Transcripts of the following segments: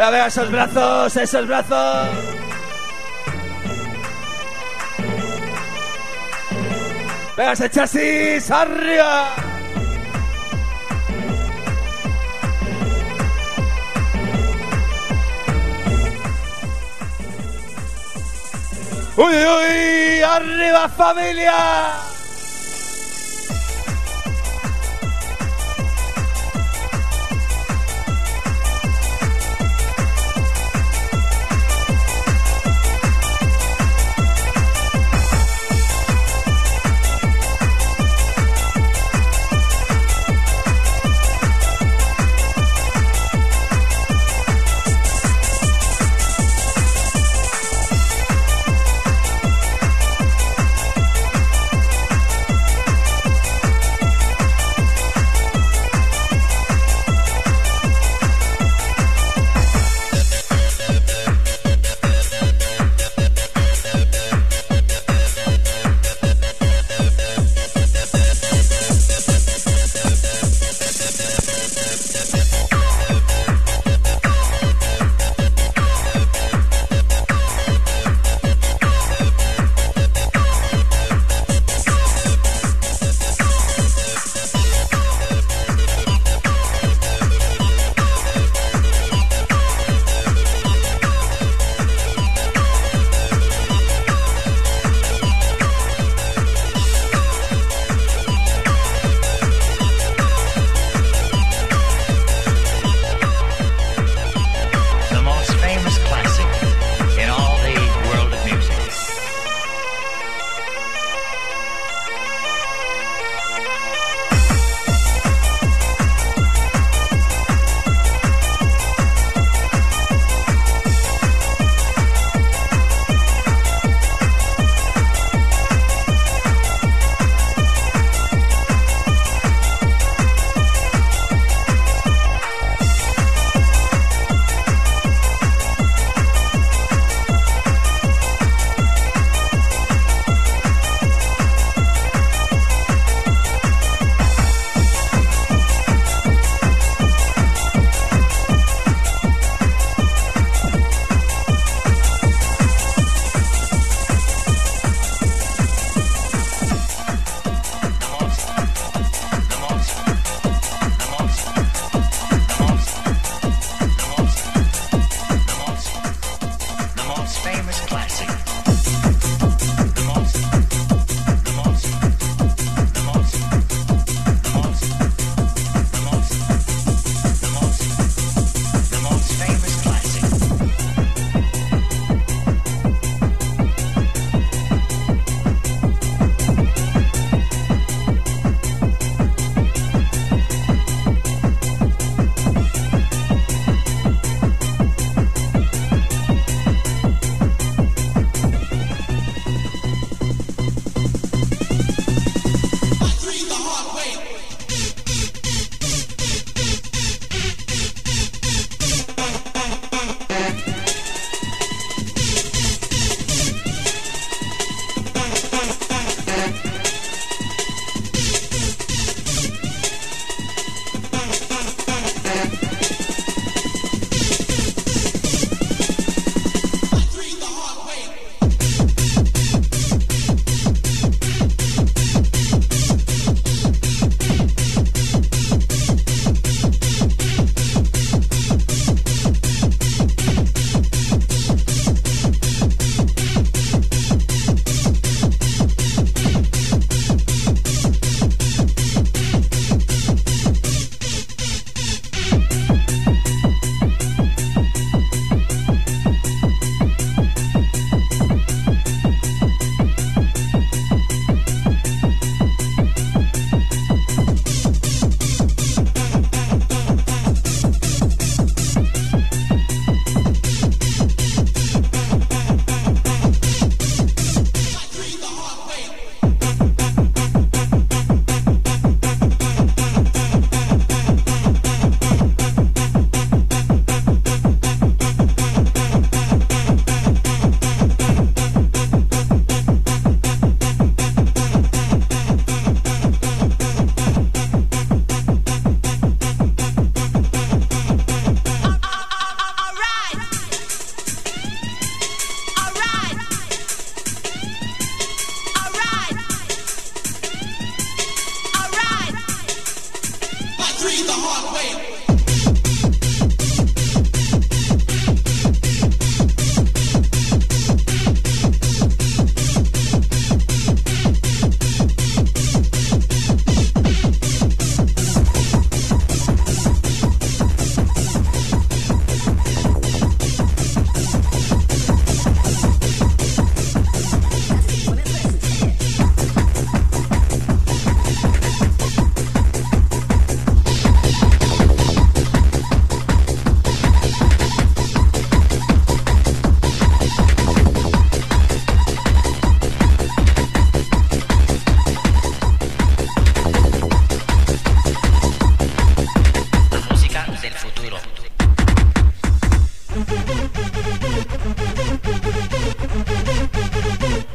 Venga, vea esos brazos, esos brazos. Venga ese chasis, arriba. ¡Uy, uy! ¡Arriba, familia!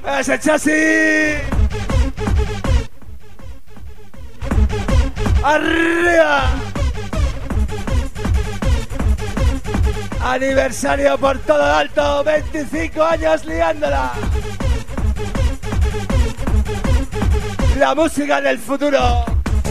¡Ese chasis! ¡Arriba! Aniversario por todo el alto, 25 años liándola. La música del futuro.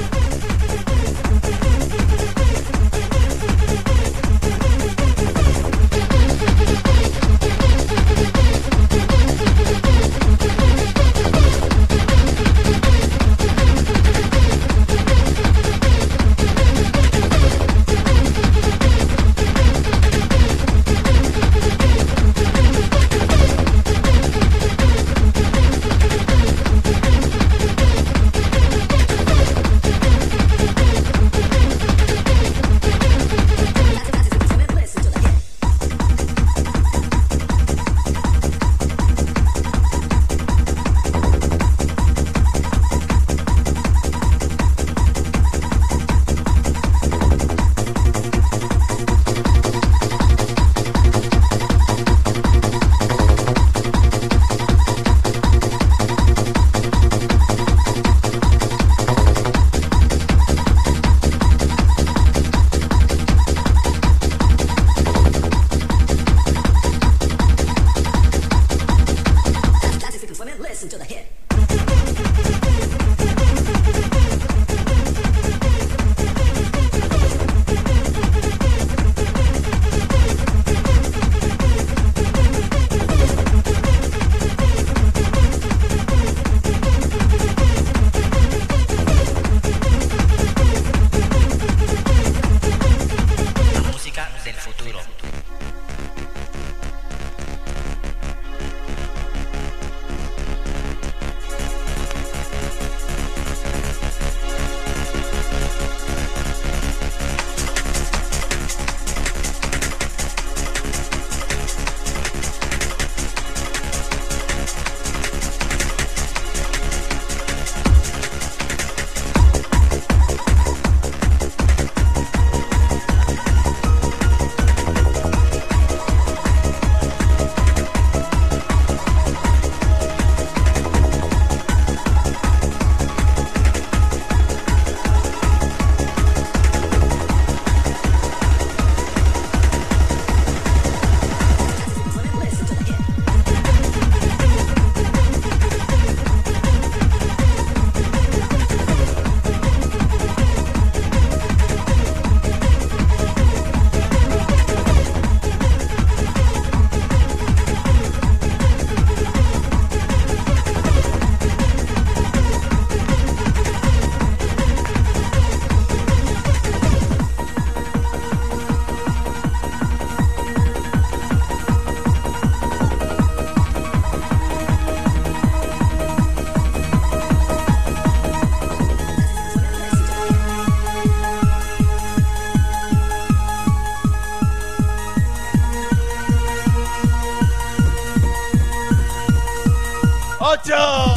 ¡Ocho!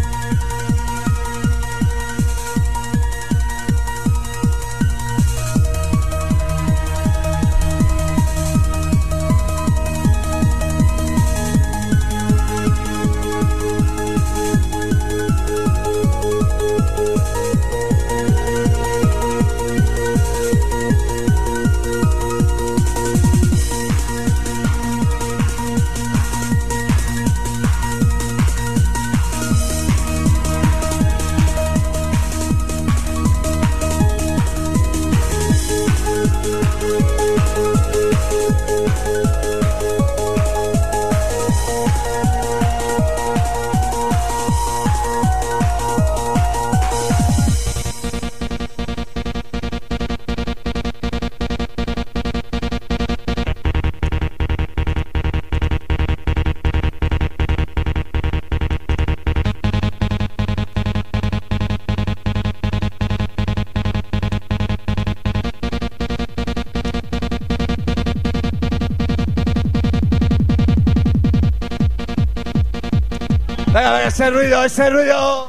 Venga, venga, ese ruido, ese ruido.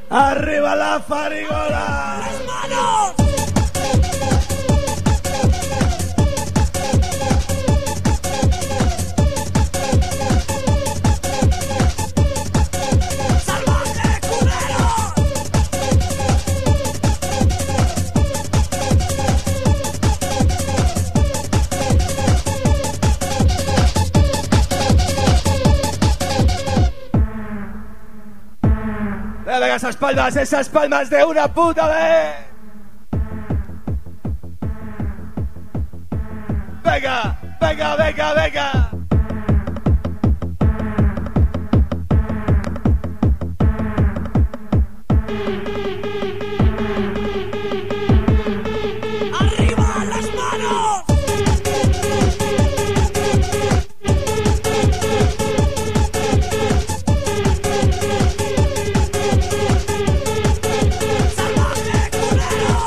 Arriba la farigola. ¡Las manos! ¡Salvaje, culero! Venga, esas palmas de una puta vez. Venga, venga, venga, venga. ¡Arriba las manos! ¡Salvaje, culero!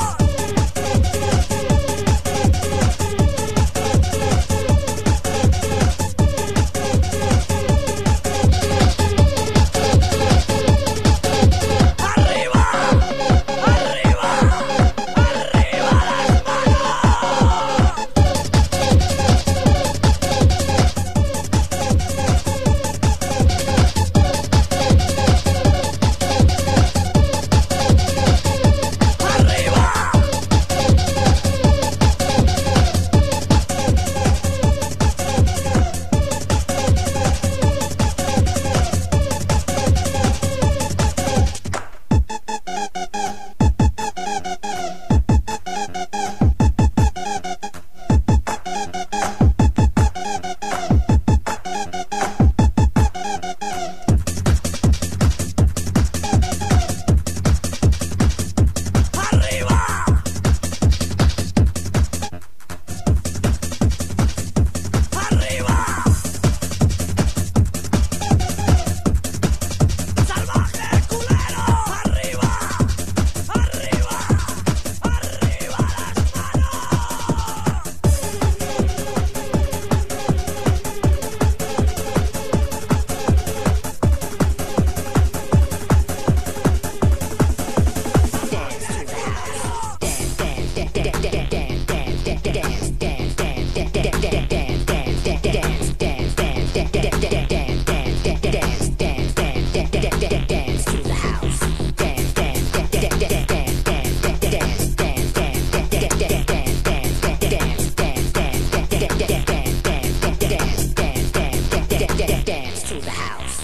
¡Arriba! ¡Arriba! ¡Arriba las manos! ¡Arriba! ¡Arriba! ¡Arriba! ¡Salvaje, culero! ¡Arriba! ¡Arriba! ¡Arriba las manos! Dance to the house.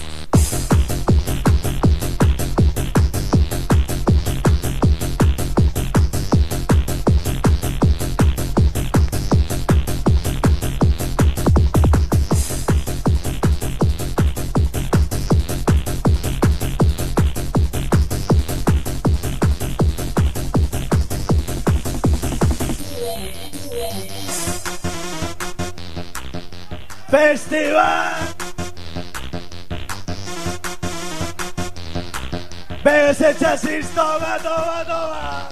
Festival. Venga ese chasis, toma, toma, toma.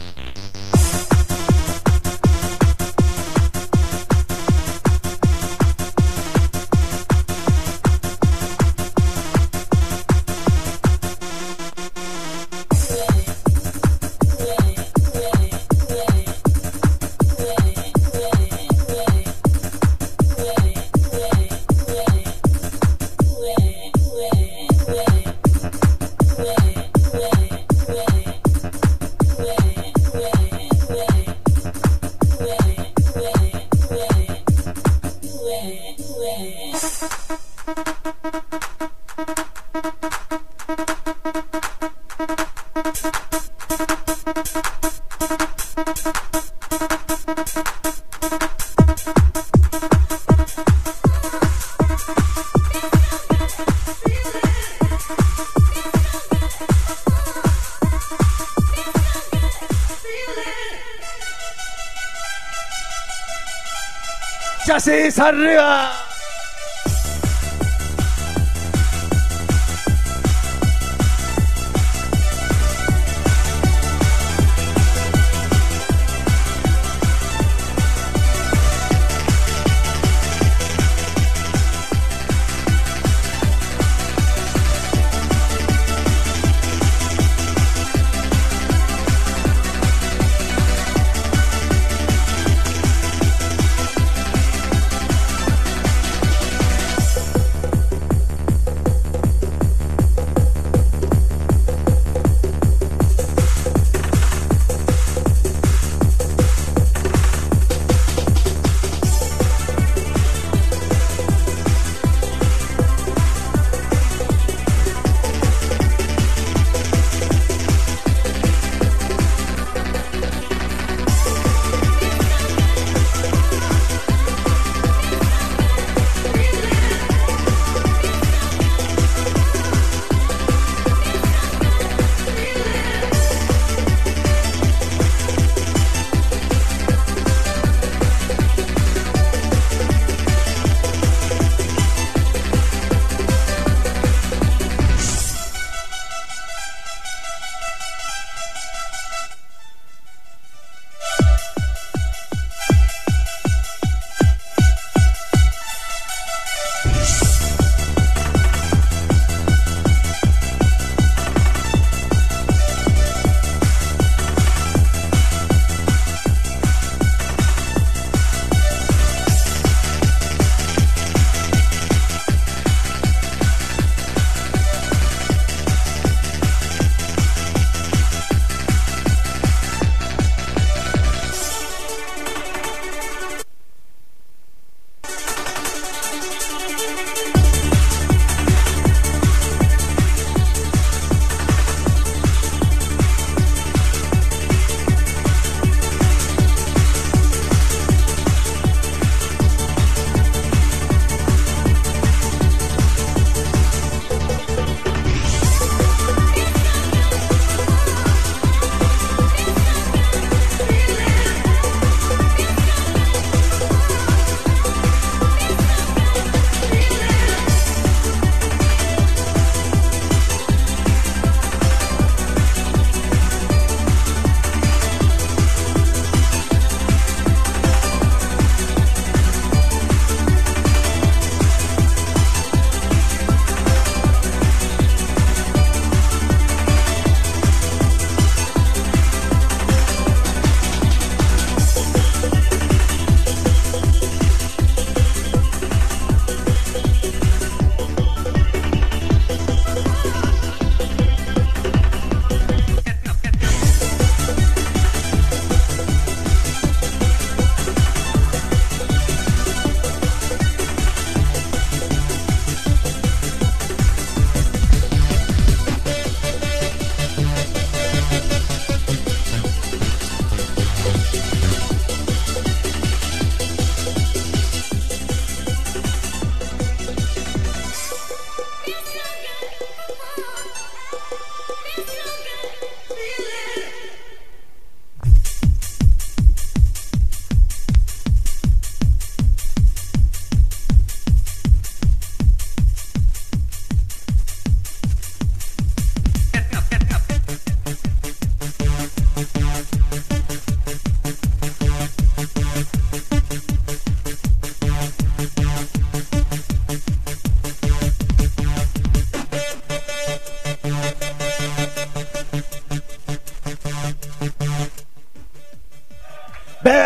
Chasis arriba.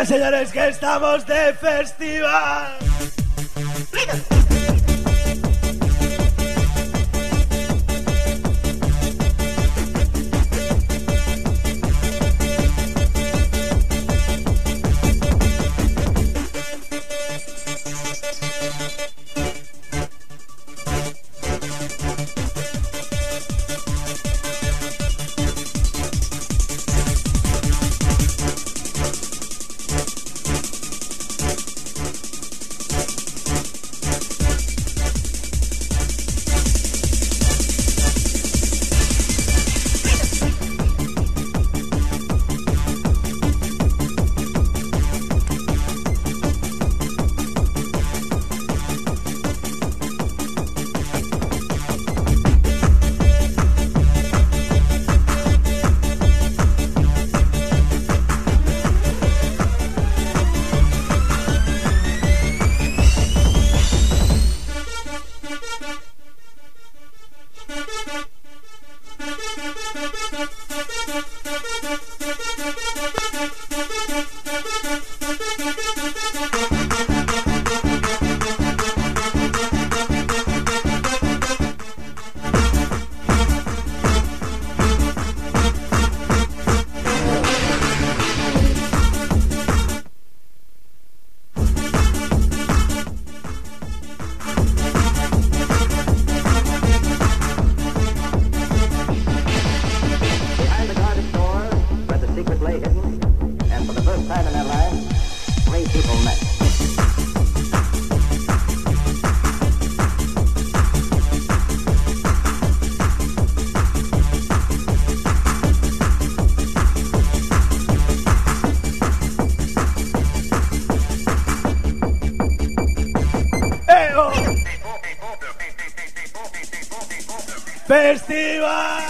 Señoras y señores, que estamos de festival. Festival.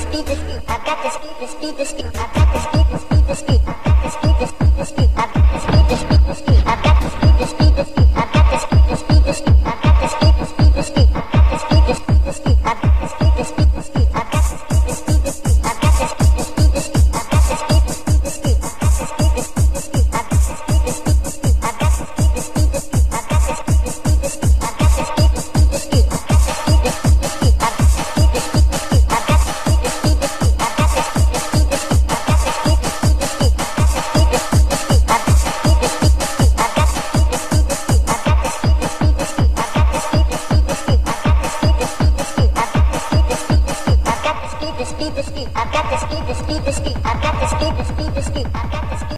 speed, the speed. I've got the speed, the speed, the speed. I've got the speed, the speed, the speed. I've got the speed, the speed, the speed. I've got the speed, the speed, the speed. I've got the speed, the speed, the speed. I've got the speed, the speed, the speed. I've got the speed, the speed, the speed. I've got the speed, the speed, the speed. I've got the speed, the speed, the speed. I've got the speed, the speed, the speed. I've got the speed, the speed, the speed. I've got the speed, the speed, the speed. I've got the speed, the speed, the speed. I've got the speed, the speed, the speed. I've got the speed, the speed, the speed. I've got the speed, the speed, the speed. I've got the speed, the speed, the speed. I've got the speed, the speed, the speed. I've got the speed, the speed, the speed. I've got the speed, the speed, the speed. I've got the speed, the speed, the speed. I've got the speed, the speed, the speed. I've got the speed, the speed, the speed. I've got the speed, the speed, the speed. I've got the speed, the speed, the speed. I've got the speed, the speed, the speed. I've got the speed, the speed, the speed. I've got the speed, the speed, the speed. I've got the speed, the speed, the speed. I've got the speed, the speed, the speed. I've got the speed, the speed, the speed. I've got the speed, the speed, the speed. I've got the speed.